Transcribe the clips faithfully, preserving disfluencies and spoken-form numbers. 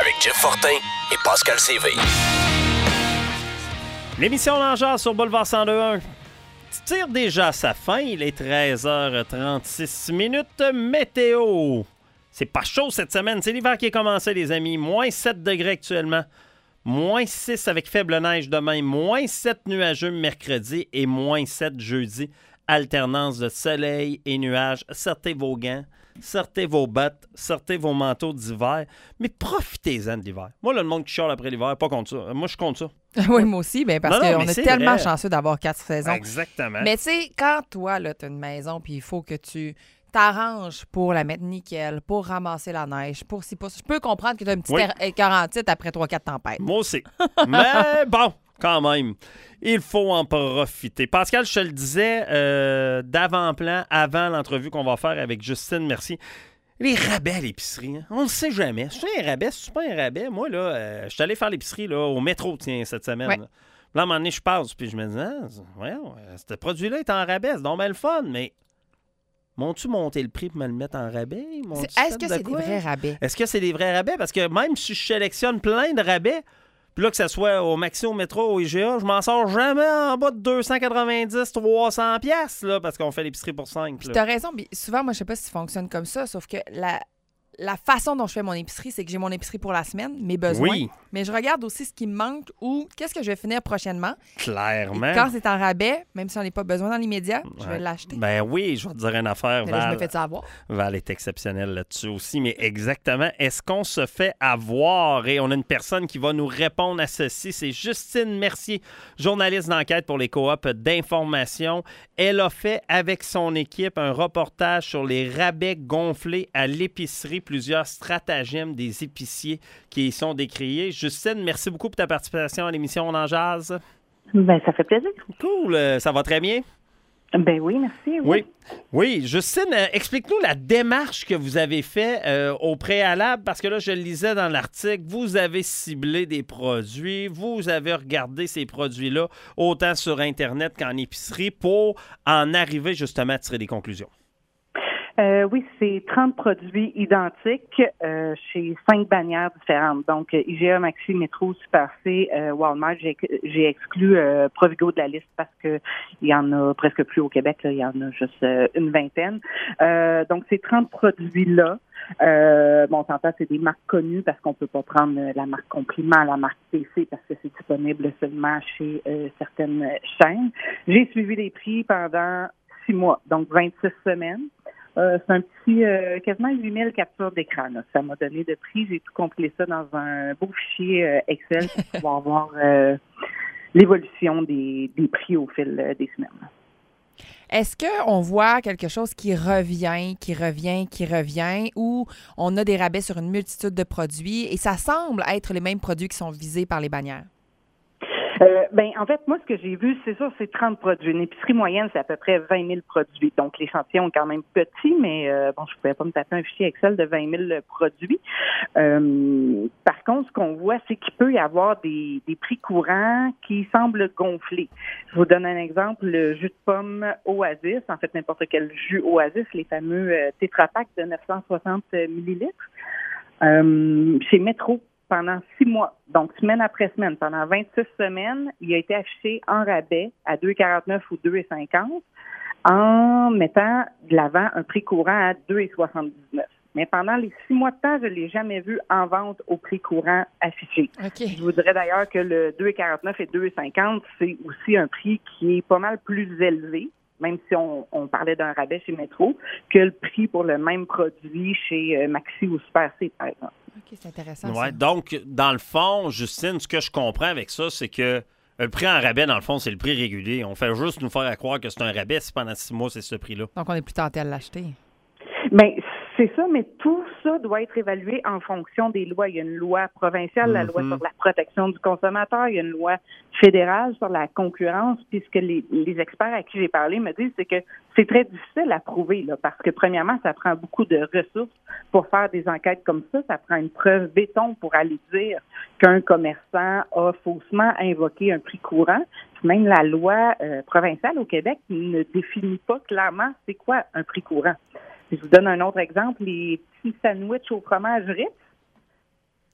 avec Jeff Fortin et Pascal Séville. L'émission L'Angeur sur Boulevard cent deux point un tire déjà à sa fin. Il est treize heures trente-six minutes. Météo. C'est pas chaud cette semaine. C'est l'hiver qui est commencé, les amis. Moins sept degrés actuellement. Moins six avec faible neige demain. Moins sept nuageux mercredi et moins sept jeudi. Alternance de soleil et nuages. Sortez vos gants, sortez vos bottes, sortez vos manteaux d'hiver. Mais profitez-en de l'hiver. Moi, là, le monde qui chiale après l'hiver, pas contre ça. Moi, je compte ça. Oui, moi aussi, ben parce qu'on est tellement vrai. chanceux d'avoir quatre saisons. Exactement. Mais tu sais, quand toi, tu as une maison, puis il faut que tu t'arranges pour la mettre nickel, pour ramasser la neige, pour si pas. Je peux comprendre que tu as une petite Oui. écœurantite après trois quatre tempêtes. Moi aussi. Mais bon, quand même, il faut en profiter. Pascal, je te le disais euh, d'avant-plan, avant l'entrevue qu'on va faire avec Justine Mercier. Les rabais à l'épicerie, hein? On ne sait jamais. C'est un rabais, c'est pas un rabais. Moi, là, euh, je suis allé faire l'épicerie là, au métro, tiens, cette semaine. Ouais. Là, à un moment donné, je passe, puis je me dis, ah, voyons, ce produit-là est en rabais, c'est donc bien le fun, mais m'ont-tu monté le prix pour me le mettre en rabais? M'ont-tu C'est- Est-ce fait que de c'est des quoi? vrais rabais? Est-ce que c'est des vrais rabais? Parce que même si je sélectionne plein de rabais, puis là, que ce soit au Maxi, au métro, au I G A, je m'en sors jamais en bas de deux cent quatre-vingt-dix, trois cents piastres, là, parce qu'on fait l'épicerie pour cinq. Puis t'as raison. Puis souvent, moi, je sais pas si ça fonctionne comme ça, sauf que la, la façon dont je fais mon épicerie, c'est que j'ai mon épicerie pour la semaine, mes besoins. Oui. Mais je regarde aussi ce qui me manque ou qu'est-ce que je vais finir prochainement. Et Clairement. quand c'est en rabais, même si on n'a pas besoin dans l'immédiat, je vais Ouais. l'acheter. Ben oui, je vais te dire une affaire, Mais là, je me Val. fais ça avoir. Val est exceptionnelle là-dessus aussi, mais exactement, est-ce qu'on se fait avoir? Et on a une personne qui va nous répondre à ceci, c'est Justine Mercier, journaliste d'enquête pour les coops d'information. Elle a fait avec son équipe un reportage sur les rabais gonflés à l'épicerie, plusieurs stratagèmes des épiciers qui y sont décriés. Justine, merci beaucoup pour ta participation à l'émission On en jase. Ben, ça fait plaisir. Cool, euh, ça va très bien? Ben oui, merci. Oui. Oui. Justine, euh, explique-nous la démarche que vous avez faite euh, au préalable, parce que là, je le lisais dans l'article, vous avez ciblé des produits, vous avez regardé ces produits-là autant sur Internet qu'en épicerie pour en arriver justement à tirer des conclusions. Euh, oui, c'est trente produits identiques euh, chez cinq bannières différentes. Donc, I G A, Maxi, Métro, Super C, euh, Walmart. J'ai, j'ai exclu euh, Provigo de la liste parce que il y en a presque plus au Québec. Là, il y en a juste euh, une vingtaine. Euh, donc, ces trente produits-là, euh, bon, on s'entend, c'est des marques connues parce qu'on peut pas prendre la marque Compliment, la marque P C parce que c'est disponible seulement chez euh, certaines chaînes. J'ai suivi les prix pendant six mois, donc vingt-six semaines. Euh, c'est un petit, euh, quasiment huit mille captures d'écran. Là. Ça m'a donné de prix. J'ai tout compilé ça dans un beau fichier euh, Excel pour pouvoir voir euh, l'évolution des, des prix au fil euh, des semaines. Est-ce qu'on voit quelque chose qui revient, qui revient, qui revient, ou on a des rabais sur une multitude de produits et ça semble être les mêmes produits qui sont visés par les bannières? Euh, ben, en fait, moi, ce que j'ai vu, c'est ça, c'est trente produits. Une épicerie moyenne, c'est à peu près vingt mille produits. Donc, l'échantillon est quand même petit, mais euh, bon, je ne pouvais pas me taper un fichier Excel de vingt mille produits. Euh, par contre, ce qu'on voit, c'est qu'il peut y avoir des, des prix courants qui semblent gonfler. Je vous donne un exemple, le jus de pomme Oasis, en fait, n'importe quel jus Oasis, les fameux euh, Tetra Pak de neuf cent soixante millilitres. Euh, chez Métro, pendant six mois, donc semaine après semaine, pendant vingt-six semaines, il a été affiché en rabais à deux quarante-neuf ou deux cinquante en mettant de l'avant un prix courant à deux soixante-dix-neuf. Mais pendant les six mois de temps, je ne l'ai jamais vu en vente au prix courant affiché. OK. Je vous dirais d'ailleurs que le deux quarante-neuf et deux cinquante, c'est aussi un prix qui est pas mal plus élevé, même si on, on parlait d'un rabais chez Métro, que le prix pour le même produit chez euh, Maxi ou Super C, par exemple. OK, c'est intéressant. Ouais, Ça. donc, dans le fond, Justine, ce que je comprends avec ça, c'est que le prix en rabais, dans le fond, c'est le prix régulier. On fait juste nous faire croire que c'est un rabais si pendant six mois, c'est ce prix-là. Donc, on est plus tenté à l'acheter. Bien, c'est ça, mais tout ça doit être évalué en fonction des lois. Il y a une loi provinciale, la loi Mhm. sur la protection du consommateur, il y a une loi fédérale sur la concurrence, puis ce que les, les experts à qui j'ai parlé me disent, c'est que c'est très difficile à prouver, là, parce que premièrement, ça prend beaucoup de ressources pour faire des enquêtes comme ça. Ça prend une preuve béton pour aller dire qu'un commerçant a faussement invoqué un prix courant. Puis même la loi euh, provinciale au Québec ne définit pas clairement c'est quoi un prix courant. Je vous donne un autre exemple, les petits sandwichs au fromage Ritz.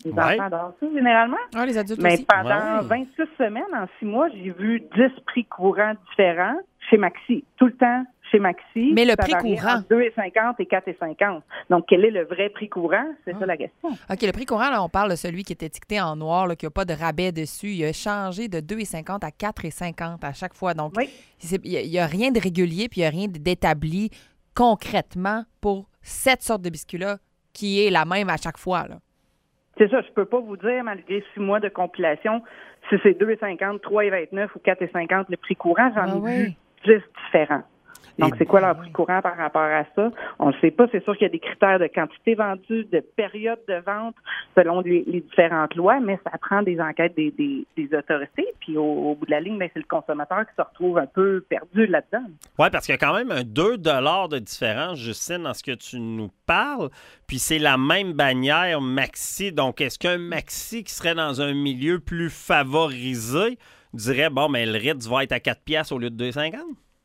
Les Ouais. enfants adorent ça, généralement. Ah, les adultes Mais aussi. pendant Ouais. vingt-six semaines, en six mois, j'ai vu dix prix courants différents chez Maxi. Tout le temps chez Maxi. Mais le Ça prix variait courant. entre deux et cinquante et quatre et cinquante. Donc, quel est le vrai prix courant? C'est Ah. ça la question. OK, le prix courant, là, on parle de celui qui est étiqueté en noir, là, qui n'a pas de rabais dessus. Il a changé de deux et cinquante à quatre et cinquante à chaque fois. Donc, Oui. c'est- il n'y a, rien de régulier puis il n'y a rien d'établi concrètement pour cette sorte de biscuit-là qui est la même à chaque fois. Là. C'est ça, je peux pas vous dire, malgré six mois de compilation, si c'est deux et cinquante, trois et vingt-neuf ou quatre et cinquante le prix courant. J'en Ah ai oui. vu dix différents. Donc, Et- c'est quoi leur prix courant par rapport à ça? On ne sait pas. C'est sûr qu'il y a des critères de quantité vendue, de période de vente, selon les, les différentes lois, mais ça prend des enquêtes des, des, des autorités. Puis, au, au bout de la ligne, ben, c'est le consommateur qui se retrouve un peu perdu là-dedans. Oui, parce qu'il y a quand même un deux dollars de différence, Justine, dans ce que tu nous parles. Puis c'est la même bannière Maxi. Donc, est-ce qu'un Maxi qui serait dans un milieu plus favorisé dirait, bon, mais le Ritz va être à quatre piastres au lieu de deux cinquante?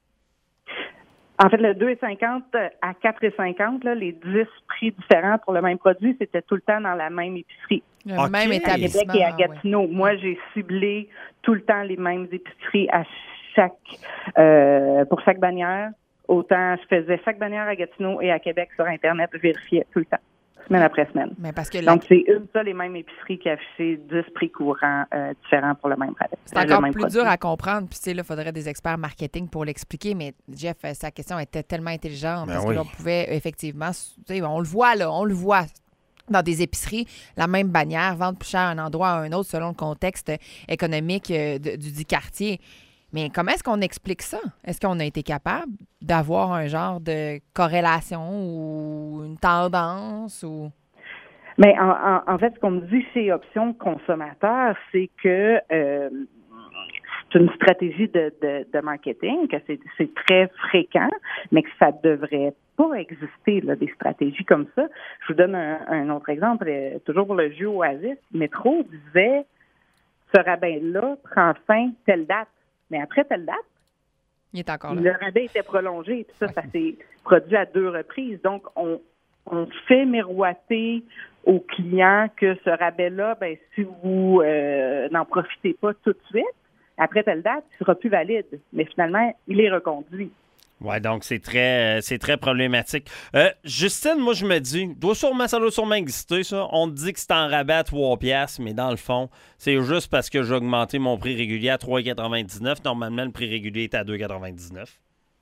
En fait, le deux et cinquante à quatre et cinquante, là, les dix prix différents pour le même produit, c'était tout le temps dans la même épicerie. Le OK. même À À établissement. Québec et à ah ouais. Gatineau. Moi, j'ai ciblé tout le temps les mêmes épiceries à chaque euh, pour chaque bannière. Autant je faisais chaque bannière à Gatineau et à Québec sur Internet, je vérifiais tout le temps, semaine après semaine. Mais parce que la- Donc, c'est une seule et même épicerie qui affichait dix prix courants euh, différents pour le même rabais. c'est euh, le encore même plus produit. dur à comprendre. Puis, tu sais, là, il faudrait des experts marketing pour l'expliquer. Mais Jeff, euh, sa question était tellement intelligente Ben parce oui. que l'on pouvait effectivement, tu sais, on le voit, là, on le voit dans des épiceries, la même bannière, vendre plus cher à un endroit à un autre selon le contexte économique euh, de- du dit quartier. Mais comment est-ce qu'on explique ça? Est-ce qu'on a été capable d'avoir un genre de corrélation ou une tendance ou... Mais en, en, en fait, ce qu'on me dit chez Options Consommateurs, c'est que euh, c'est une stratégie de, de, de marketing, que c'est, c'est très fréquent, mais que ça devrait pas exister, là, des stratégies comme ça. Je vous donne un, un autre exemple, euh, toujours pour le jeu Oasis. Métro disait, ce rabais-là prend fin telle date. Mais après telle date, Il est encore là. le rabais était prolongé. Puis ça, ça s'est produit à deux reprises. Donc, on, on fait miroiter aux clients que ce rabais-là, ben, si vous euh, n'en profitez pas tout de suite, après telle date, il sera plus valide. Mais finalement, il est reconduit. Oui, donc c'est très, euh, c'est très problématique. Euh, Justine, moi, je me dis, doit sûrement, ça doit sûrement exister, ça. On te dit que c'est en rabais à trois piastres, mais dans le fond, c'est juste parce que j'ai augmenté mon prix régulier à trois quatre-vingt-dix-neuf. Normalement, le prix régulier est à deux quatre-vingt-dix-neuf.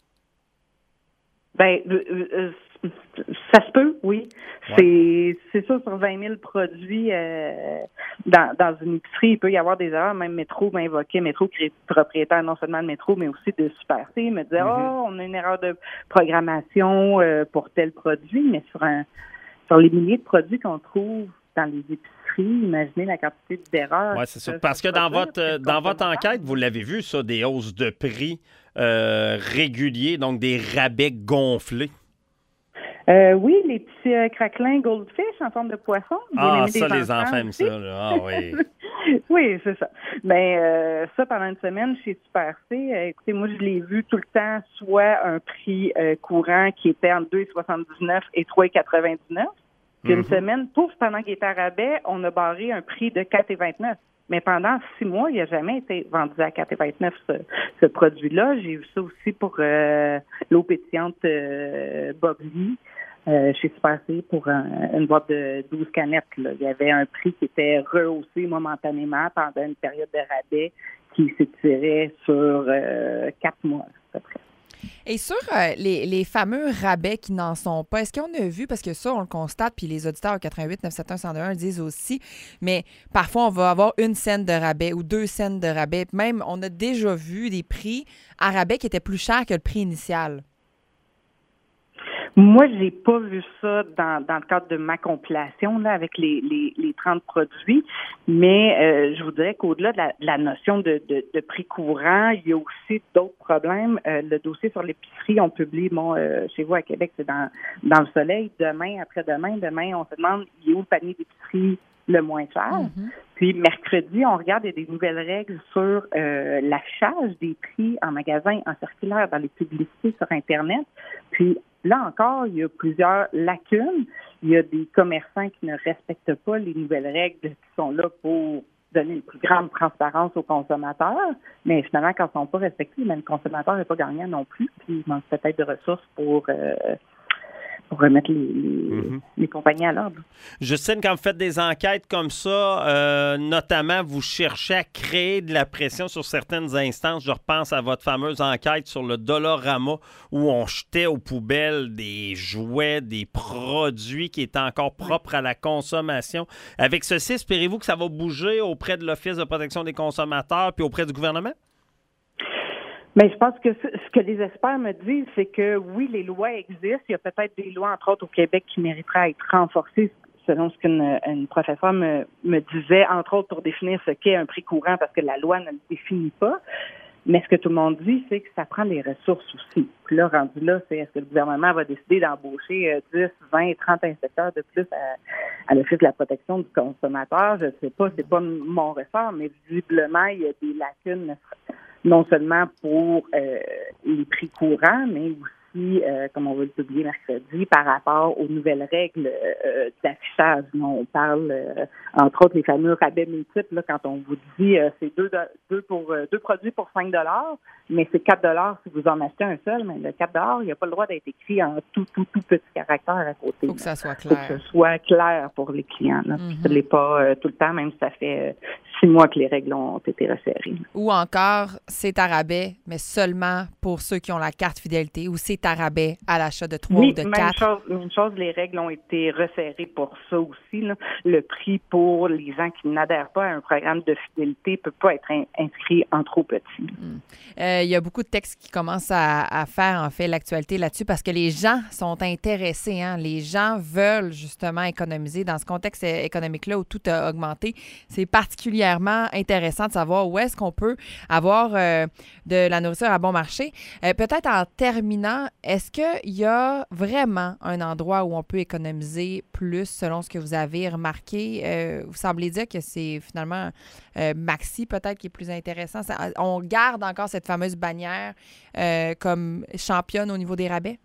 Ben, euh, euh, ça se peut, oui. Ouais. C'est, c'est ça, sur vingt mille produits euh, dans, dans une épicerie, il peut y avoir des erreurs. Même Métro m'invoquait, Métro qui est propriétaire non seulement de Métro, mais aussi de Super C. Il me disait, Mm-hmm. oh, on a une erreur de programmation euh, pour tel produit, mais sur un sur les milliers de produits qu'on trouve dans les épiceries, imaginez la quantité d'erreurs. Oui, c'est ça. Parce que dans votre, euh, dans votre enquête, vous l'avez vu, ça, des hausses de prix euh, réguliers, donc des rabais gonflés. Euh, oui, les petits euh, craquelins goldfish en forme de poisson. Ah, Bien-aimés ça, des les enfants aiment aussi. ça. Là. Ah oui. Oui, c'est ça. Mais euh, ça, pendant une semaine chez Super C, euh, écoutez, moi, je l'ai vu tout le temps, soit un prix euh, courant qui était entre deux soixante-dix-neuf et trois quatre-vingt-dix-neuf. Puis une Mhm. semaine, pouf, pendant qu'il était à rabais, on a barré un prix de quatre vingt-neuf. Mais pendant six mois, il n'a jamais été vendu à quatre vingt-neuf, ce, ce produit-là. J'ai vu ça aussi pour euh, l'eau pétillante euh, Bobby. Euh, chez Super C pour un, une boîte de douze canettes. Là. Il y avait un prix qui était rehaussé momentanément pendant une période de rabais qui s'étirait sur euh, quatre mois à peu près. Et sur euh, les, les fameux rabais qui n'en sont pas, est-ce qu'on a vu, parce que ça, on le constate, puis les auditeurs au quatre-vingt-huit neuf sept un un zéro un le disent aussi, mais parfois, on va avoir une scène de rabais ou deux scènes de rabais. Même, on a déjà vu des prix à rabais qui étaient plus chers que le prix initial. Moi, j'ai pas vu ça dans, dans le cadre de ma compilation là, avec les, les, les trente produits, mais euh, je vous dirais qu'au-delà de la, de la notion de, de, de prix courant, il y a aussi d'autres problèmes. Euh, le dossier sur l'épicerie, on publie, bon, euh, chez vous à Québec, c'est dans, dans le soleil. Demain, après-demain, demain, on se demande, il est où le panier d'épicerie le moins cher? Mm-hmm. Puis mercredi, on regarde, il y a des nouvelles règles sur euh, l'affichage des prix en magasin, en circulaire, dans les publicités sur Internet. Puis là encore, il y a plusieurs lacunes. Il y a des commerçants qui ne respectent pas les nouvelles règles qui sont là pour donner une plus grande transparence aux consommateurs, mais finalement, quand ils ne sont pas respectés, même le consommateur n'est pas gagnant non plus, puis il manque peut-être de ressources pour... Euh, pour remettre les, les, mm-hmm. les compagnies à l'ordre. Justine, quand vous faites des enquêtes comme ça, euh, notamment, vous cherchez à créer de la pression sur certaines instances. Je repense à votre fameuse enquête sur le Dollarama où on jetait aux poubelles des jouets, des produits qui étaient encore propres à la consommation. Avec ceci, espérez-vous que ça va bouger auprès de l'Office de protection des consommateurs puis auprès du gouvernement? Mais je pense que ce que les experts me disent, c'est que oui, les lois existent. Il y a peut-être des lois, entre autres au Québec, qui mériteraient à être renforcées, selon ce qu'une une professeure me, me disait, entre autres pour définir ce qu'est un prix courant, parce que la loi ne le définit pas. Mais ce que tout le monde dit, c'est que ça prend des ressources aussi. Puis là, rendu là, c'est est-ce que le gouvernement va décider d'embaucher dix, vingt, trente inspecteurs de plus à, à l'Office de la protection du consommateur? Je ne sais pas, c'est pas mon ressort, mais visiblement, il y a des lacunes non seulement pour euh, les prix courants, mais aussi, euh, comme on va le publier mercredi, par rapport aux nouvelles règles euh, d'affichage. On parle, euh, entre autres, les fameux rabais multiples, là, quand on vous dit euh, c'est deux, deux, pour, euh, deux produits pour cinq dollars, mais c'est quatre dollars si vous en achetez un seul, mais le quatre dollars, il n'y a pas le droit d'être écrit en tout, tout, tout petit caractère à côté. Il faut que ça soit clair. Il faut que ce soit clair pour les clients. Là. Mm-hmm. Ce n'est pas euh, tout le temps, même si ça fait... Euh, six mois que les règles ont été resserrées. Ou encore, c'est à rabais, mais seulement pour ceux qui ont la carte fidélité, ou c'est à rabais à l'achat de trois oui, ou de même quatre. Chose, même chose, les règles ont été resserrées pour ça aussi. Là. Le prix pour les gens qui n'adhèrent pas à un programme de fidélité ne peut pas être in- inscrit en trop petit. Hum. Euh, il y a beaucoup de textes qui commencent à, à faire, en fait, l'actualité là-dessus parce que les gens sont intéressés. Hein? Les gens veulent justement économiser. Dans ce contexte économique-là où tout a augmenté, c'est particulièrement intéressant de savoir où est-ce qu'on peut avoir euh, de la nourriture à bon marché. Euh, peut-être en terminant, est-ce qu'il y a vraiment un endroit où on peut économiser plus selon ce que vous avez remarqué? Euh, vous semblez dire que c'est finalement euh, Maxi peut-être qui est plus intéressant. Ça, on garde encore cette fameuse bannière euh, comme championne au niveau des rabais?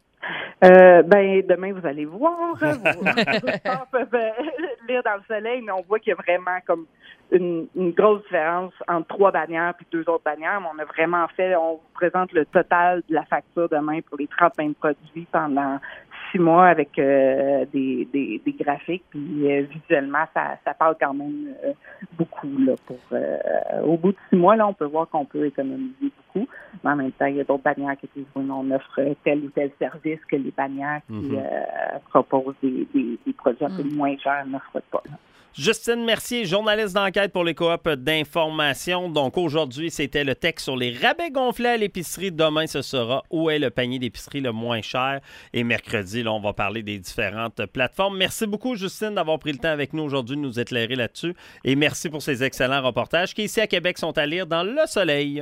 Euh, ben, demain, vous allez voir. Vos gens peuvent lire dans le soleil, mais on voit qu'il y a vraiment comme une, une grosse différence entre trois bannières puis deux autres bannières. Mais on a vraiment fait, on vous présente le total de la facture demain pour les trente mêmes produits pendant six mois avec euh, des, des, des graphiques. Puis euh, visuellement, ça, ça parle quand même euh, beaucoup. Là, pour, euh, au bout de six mois, là, on peut voir qu'on peut économiser beaucoup. Mais en même temps, il y a d'autres bannières qui disent on offre tel ou tel service que les bannières qui mm-hmm. euh, proposent des, des, des produits un peu mm. moins chers n'offrent pas. Là. Justine Mercier, journaliste d'enquête pour les coops d'information. Donc aujourd'hui, c'était le texte sur les rabais gonflés à l'épicerie. Demain, ce sera où est le panier d'épicerie le moins cher. Et mercredi, là, on va parler des différentes plateformes. Merci beaucoup, Justine, d'avoir pris le temps avec nous aujourd'hui de nous éclairer là-dessus. Et merci pour ces excellents reportages qui, ici à Québec, sont à lire dans Le Soleil.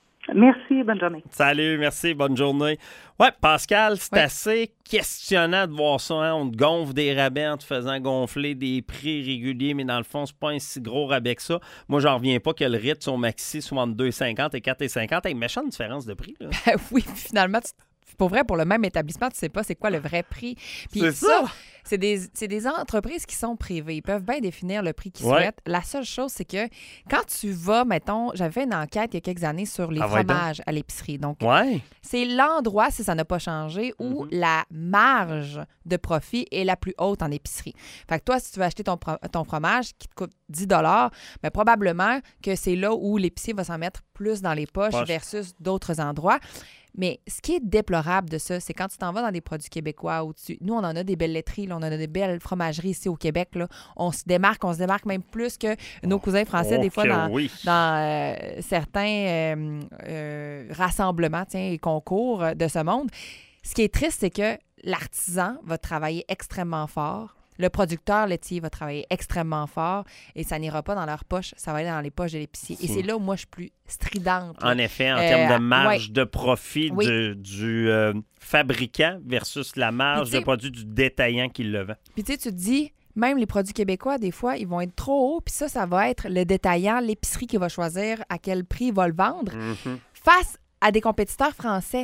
Merci, bonne journée. Salut, merci, bonne journée. Ouais, Pascal, c'est ouais. assez questionnant de voir ça. Hein? On te gonfle des rabais en te faisant gonfler des prix réguliers, mais dans le fond, c'est pas un si gros rabais que ça. Moi, j'en reviens pas que le Ritz sur Maxi soit entre deux virgule cinquante et quatre virgule cinquante. Hey, méchante différence de prix. Là. Ben oui, finalement, tu... pour vrai, pour le même établissement, tu sais pas c'est quoi le vrai prix. Puis c'est ça! C'est des, c'est des entreprises qui sont privées. Ils peuvent bien définir le prix qu'ils ouais. souhaitent. La seule chose, c'est que quand tu vas, mettons, j'avais fait une enquête il y a quelques années sur les ah, fromages ouais, à l'épicerie. Donc, ouais. c'est l'endroit, si ça n'a pas changé, où mm-hmm. la marge de profit est la plus haute en épicerie. Fait que toi, si tu veux acheter ton, ton fromage qui te coûte dix dollars, bien, probablement que c'est là où l'épicier va s'en mettre plus dans les poches Poche. versus d'autres endroits. Mais ce qui est déplorable de ça, c'est quand tu t'en vas dans des produits québécois où tu... Nous, on en a des belles laiteries, là, on en a des belles fromageries ici au Québec. Là. On se démarque, on se démarque même plus que nos cousins français, oh, des fois, dans, oui. dans euh, certains euh, euh, rassemblements tiens, et concours de ce monde. Ce qui est triste, c'est que l'artisan va travailler extrêmement fort. Le producteur laitier va travailler extrêmement fort et ça n'ira pas dans leur poche, ça va aller dans les poches de l'épicier. Et c'est là où moi, je suis plus stridente. Là. En effet, en euh, termes de marge ouais. de profit oui. du, du euh, fabricant versus la marge de produit du détaillant qui le vend. Puis tu sais, tu te dis, même les produits québécois, des fois, ils vont être trop hauts. Puis ça, ça va être le détaillant, l'épicerie qui va choisir à quel prix il va le vendre mm-hmm. face à des compétiteurs français.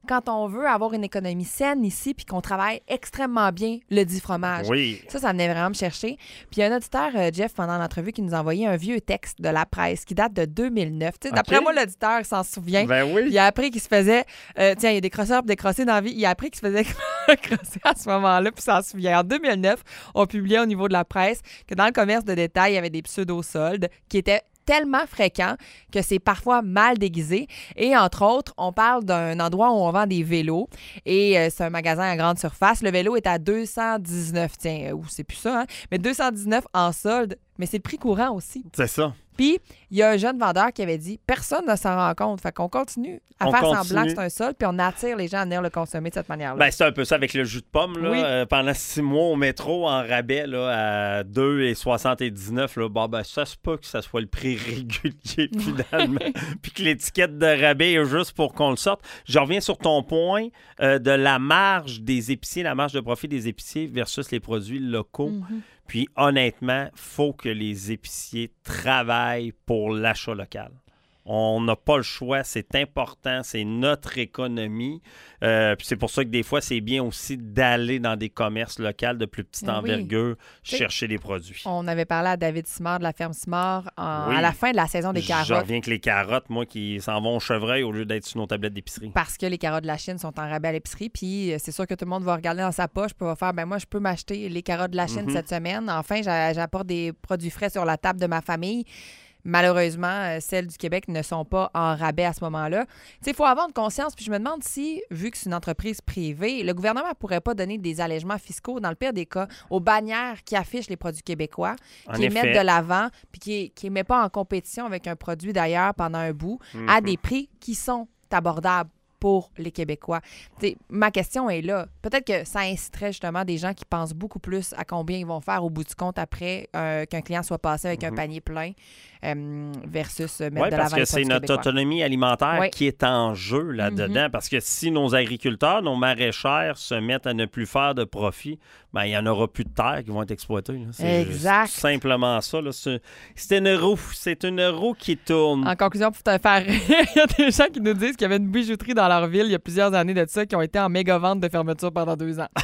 quand on veut avoir une économie saine ici puis qu'on travaille extrêmement bien le dit fromage. Oui. Ça, ça venait vraiment me chercher. Puis il y a un auditeur, euh, Jeff, pendant l'entrevue, qui nous a envoyé un vieux texte de la presse qui date de deux mille neuf. Tu sais, D'après OK. moi, l'auditeur, il s'en souvient. Ben oui. Il a appris qu'il se faisait... euh, tiens, il y a des crosseurs et des crossés dans la vie. Il a appris qu'il se faisait crosser à ce moment-là, puis s'en souvient. En deux mille neuf, on publiait au niveau de la presse que dans le commerce de détail, il y avait des pseudo-soldes qui étaient tellement fréquent que c'est parfois mal déguisé. Et entre autres, on parle d'un endroit où on vend des vélos et euh, c'est un magasin à grande surface. Le vélo est à deux cent dix-neuf, tiens, ou c'est plus ça, hein? Mais deux cent dix-neuf en solde, mais c'est le prix courant aussi. C'est ça. Puis, il y a un jeune vendeur qui avait dit « Personne ne s'en rend compte. » Fait qu'on continue à On faire continue. semblant que c'est un solde, puis on attire les gens à venir le consommer de cette manière-là. Ben, c'est un peu ça avec le jus de pomme. Là. Oui. Euh, pendant six mois au métro, en rabais là, à deux virgule soixante-dix-neuf, là, bon, ben, ça se peut que ça soit le prix régulier finalement. Puis que l'étiquette de rabais est juste pour qu'on le sorte. Je reviens sur ton point euh, de la marge des épiciers, la marge de profit des épiciers versus les produits locaux. Mm-hmm. Puis honnêtement, il faut que les épiciers travaillent pour l'achat local. On n'a pas le choix, c'est important, c'est notre économie. Euh, puis c'est pour ça que des fois, c'est bien aussi d'aller dans des commerces locaux de plus petite Oui. envergure, T'sais, chercher des produits. On avait parlé à David Simard de la ferme Simard en- Oui. à la fin de la saison des Je carottes. reviens avec les carottes, moi, qui s'en vont au chevreuil au lieu d'être sur nos tablettes d'épicerie. Parce que les carottes de la Chine sont en rabais à l'épicerie. Puis euh, c'est sûr que tout le monde va regarder dans sa poche pour faire ben moi, je peux m'acheter les carottes de la Chine Mhm. cette semaine. Enfin, j'a- j'apporte des produits frais sur la table de ma famille. Malheureusement, euh, celles du Québec ne sont pas en rabais à ce moment-là. Tu sais, il faut avoir de conscience. Puis je me demande si, vu que c'est une entreprise privée, le gouvernement ne pourrait pas donner des allègements fiscaux, dans le pire des cas, aux bannières qui affichent les produits québécois, En qui les effet. mettent de l'avant, puis qui ne les mettent pas en compétition avec un produit d'ailleurs pendant un bout, à des prix qui sont abordables pour les Québécois. T'sais, ma question est là. Peut-être que ça inciterait justement des gens qui pensent beaucoup plus à combien ils vont faire au bout du compte après euh, qu'un client soit passé avec un panier plein euh, versus euh, mettre Oui, de parce l'avant que les c'est produits notre québécois. autonomie alimentaire Oui. qui est en jeu là-dedans. Parce que si nos agriculteurs, nos maraîchères se mettent à ne plus faire de profit, ben, il n'y en aura plus de terres qui vont être exploitées. Là. C'est Exact. juste simplement ça. Là. C'est, c'est une roue. C'est une roue qui tourne. En conclusion, pour te faire rire, il y a des gens qui nous disent qu'il y avait une bijouterie dans leur ville il y a plusieurs années de ça qui ont été en méga vente de fermeture pendant deux ans.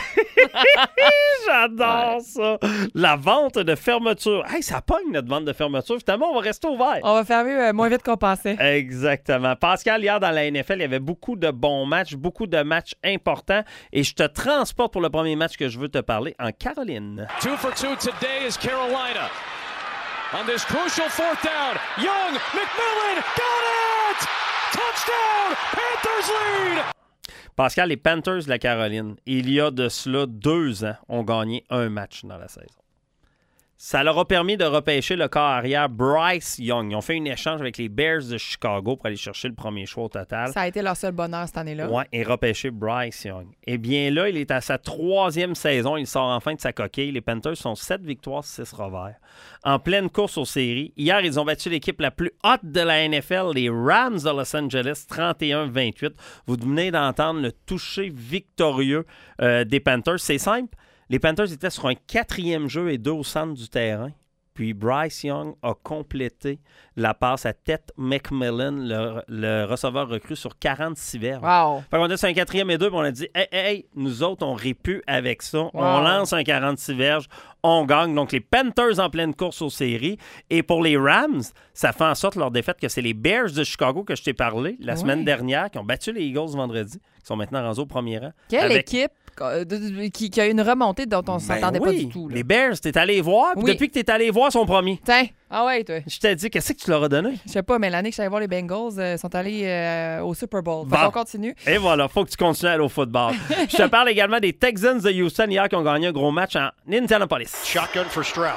J'adore Ouais. ça. La vente de fermeture. Hey, ça pogne notre vente de fermeture. Finalement, on va rester ouvert. On va fermer euh, moins vite qu'on pensait. Exactement. Pascal, hier dans la N F L, il y avait beaucoup de bons matchs, beaucoup de matchs importants. Et je te transporte pour le premier match que je veux te parler en Caroline. Two for two today is Carolina. On this crucial fourth down, Young, McMillan, got it! Touchdown, Panthers lead! Pascal, les Panthers de la Caroline, il y a de cela deux ans, ont gagné un match dans la saison. Ça leur a permis de repêcher le corps arrière Bryce Young. Ils ont fait un échange avec les Bears de Chicago pour aller chercher le premier choix au total. Ça a été leur seul bonheur cette année-là. Ouais, et repêcher Bryce Young. Eh bien là, il est à sa troisième saison. Il sort enfin de sa coquille. Les Panthers sont sept victoires, six revers. En pleine course aux séries. Hier, ils ont battu l'équipe la plus haute de la N F L, les Rams de Los Angeles, trente et un vingt-huit. Vous venez d'entendre le toucher victorieux euh, des Panthers. C'est simple. Les Panthers étaient sur un quatrième jeu et deux au centre du terrain. Puis Bryce Young a complété la passe à Ted McMillan, le, le receveur recru sur quarante-six verges. Wow. Fait qu'on était sur un quatrième et deux, puis on a dit hey, hey, hey, nous autres, on répue avec ça. Wow. On lance un quarante-six verges, on gagne. Donc, les Panthers en pleine course aux séries. Et pour les Rams, ça fait en sorte, leur défaite, que c'est les Bears de Chicago que je t'ai parlé la Ouais. semaine dernière, qui ont battu les Eagles vendredi, qui sont maintenant rendus au premier rang. Quelle Avec- équipe euh, de- de- qui, qui a une remontée dont on ne Ben s'entendait pas oui, du tout. Là. Les Bears, t'es allé voir, puis Oui. depuis que t'es allé voir, son premier. Tiens, ah ouais, toi. Je t'ai dit, qu'est-ce que tu leur as donné? Je sais pas, mais l'année que j'allais voir les Bengals, euh, sont allés euh, au Super Bowl. Fait Bon. qu'on continue. Et voilà, faut que tu continues à aller au football. Je te parle également des Texans de Houston hier qui ont gagné un gros match en Indianapolis. Shotgun for Stroud.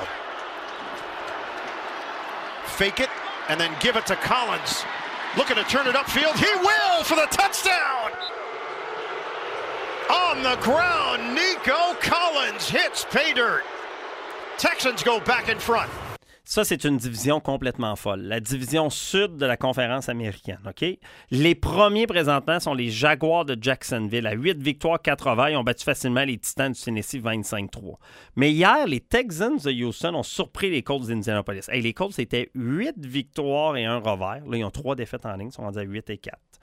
Fake it and then give it to Collins. Looking to turn it upfield. He will for the touchdown. On the ground, Nico Collins hits pay dirt. Texans go back in front. Ça, c'est une division complètement folle. La division sud de la conférence américaine, OK? Les premiers présentement sont les Jaguars de Jacksonville. À huit victoires, quatre revers. Ils ont battu facilement les Titans du Tennessee vingt-cinq trois. Mais hier, les Texans de Houston ont surpris les Colts d'Indianapolis. Hey, les Colts, c'était huit victoires et un revers. Là, ils ont trois défaites en ligne. Ils sont rendus à huit et quatre.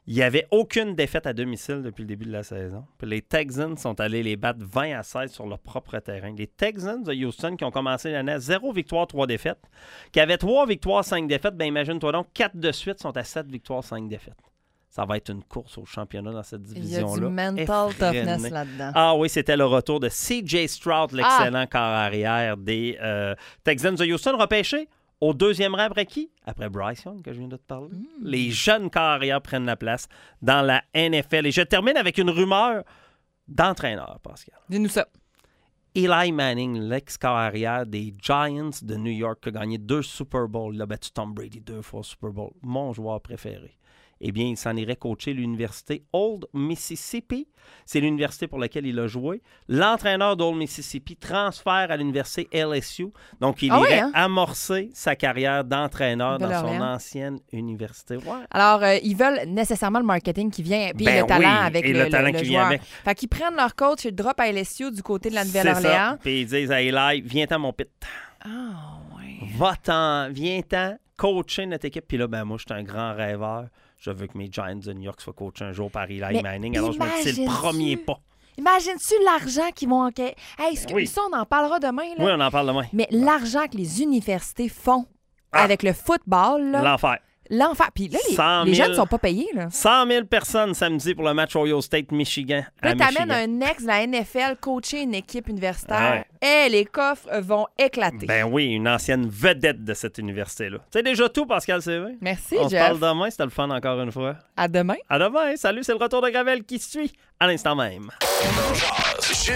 Il n'y avait aucune défaite à domicile depuis le début de la saison. Puis les Texans sont allés les battre vingt à seize sur leur propre terrain. Les Texans de Houston qui ont commencé l'année à zéro victoire, trois défaites, qui avaient trois victoires, cinq défaites, bien imagine-toi donc, quatre de suite sont à sept victoires, cinq défaites. Ça va être une course au championnat dans cette division-là. Il y a du mental Effréné. toughness là-dedans. Ah oui, c'était le retour de C J Stroud, l'excellent ah. corps arrière des euh, Texans de Houston, repêché au deuxième rang après qui? Après Bryce Young, que je viens de te parler. Mm. Les jeunes corps arrière prennent la place dans la N F L. Et je termine avec une rumeur d'entraîneur, Pascal. Dis-nous ça. Eli Manning, l'ex-corps arrière des Giants de New York, qui a gagné deux Super Bowls. Il a battu Tom Brady deux fois au Super Bowl. Mon joueur préféré. Eh bien, il s'en irait coacher l'université Old Mississippi. C'est l'université pour laquelle il a joué. L'entraîneur d'Old Mississippi transfère à l'université L S U. Donc, il ah irait oui, hein? amorcer sa carrière d'entraîneur dans son Orléans. ancienne université. Ouais. Alors, euh, ils veulent nécessairement le marketing qui vient, puis ben le talent oui, avec et le, le, talent le, le qui joueur. vient avec. Fait qu'ils prennent leur coach et le drop à L S U du côté de la C'est Nouvelle-Orléans. ça. Puis ils disent à Eli, viens-t'en mon pit. Ah, oh, oui. Va-t'en, viens-t'en coacher notre équipe. Puis là, ben moi, je suis un grand rêveur. Je veux que mes Giants de New York soient coachés un jour par Eli Mais Manning. Alors, je me dis, c'est le premier pas. Imagines-tu l'argent qu'ils vont enquêter? Hey, oui. Ça, on en parlera demain. Là. Oui, on en parle demain. Mais l'argent que les universités font ah. avec le football, là, l'enfer. L'enfer. Puis là, les, les jeunes ne sont pas payés. Là. cent mille personnes samedi pour le match Ohio State-Michigan. Là, t'amènes un ex de la N F L coacher une équipe universitaire. Ouais. Et les coffres vont éclater. Ben oui, une ancienne vedette de cette université-là. C'est déjà tout, Pascal C V. Merci, On Jeff. se parle demain. C'était le fun encore une fois. À demain. À demain. Salut, c'est le retour de Gravel qui suit à l'instant même.